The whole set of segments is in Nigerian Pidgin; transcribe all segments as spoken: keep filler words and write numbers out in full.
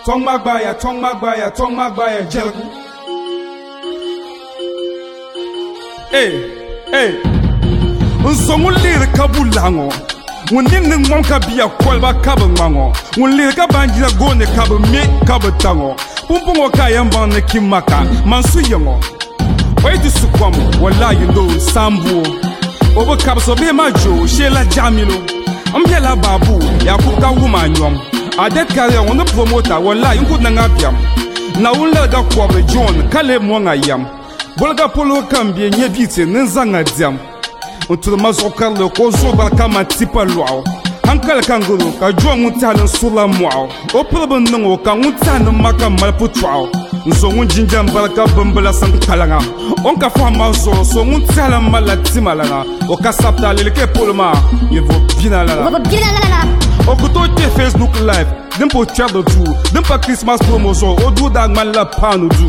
Tong Magbaya, Tong Magbaya, Tong Magbaya, Jelgu. Hey, hey. Unzongu lere kabulango. Unning monka biya kwalba kabango. Unlere kabanjira gone kabu me kabatango. Pumpungo kayamba ne kimaka. Mansu yango. Wait to sukwamu. Wallahi ndo sambu. Obo kabso be majo. Shela jamilo. Ambiela babu. Yakuka wumanyom. Adet kare on the promoter. Wallahi unkud nangabiam. Na unle da kwabe John. Kale mwanga yam. Bolga polo kambie nye biti nenzanga diam. Until mazoka le kozo barkama tipa luau. Hankal kanguru ka jua ngutana sula muau. Opulaba nango ka ngutana maka malputuau. Nzo ngunjinjam baraka bambala sankalanga. Onka fama zo so ngutana malatimalanga. Oka sapta leleke polma. Yevo binalala. Okuto te Facebook live. Dimpo chado tu. Dimpa Christmas promotion. Odu dagman la panu du.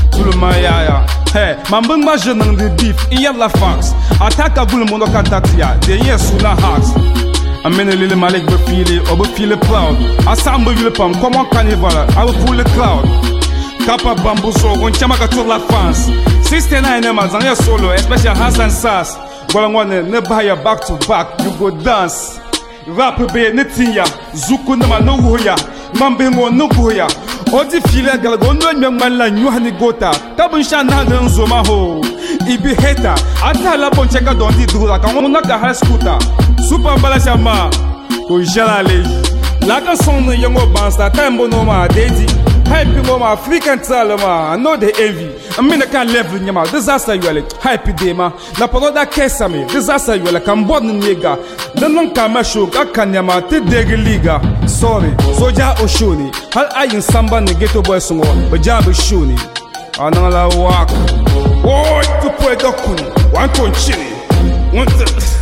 Maya, hey, mambang majenang de beef, iya la fax. Ataka bul mono kantatia, de yes una hacks. Amene lili malik be feel or be feel proud. Assemble you pam, come on carnival, I will pull the cloud. Kappa bamboo so, on chamaka to la fans. sixty-nine emas and your solo, especially Hassan Sass. Golangwane, ne buy back to back, you go dance. Rap be netinya, zuku nama no hoya, mambengo no goya. Odi file galgondo nyamala nyuhani gota kabun shana nzo maho ibi heta ata la boncheka dondi dura ka wona ka high scooter super balashama ko jalale la ka son yango bansta tembo no ma dedi hype no ma african talema no de envy amina kan level nyama disaster yole hype de ma la paroda kesa me disaster yole kan bod nega dan non ka ma show ka kan nyama te dege liga sorry soja oshoni hal ayin samba ne ghetto boy songo bajabu shoni anala wak oi to put dokun wan ton chini want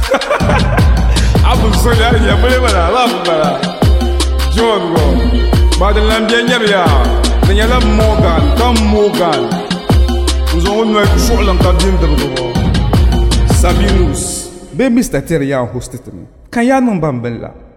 abu soja ya bele bala la bala jogo badelam bienya Daniela Morgan, Tom Morgan. Nous avons eu un jour l'encadrement de Sabinus. Baby, c'est un terrier en hostet. Quand y a non bambella.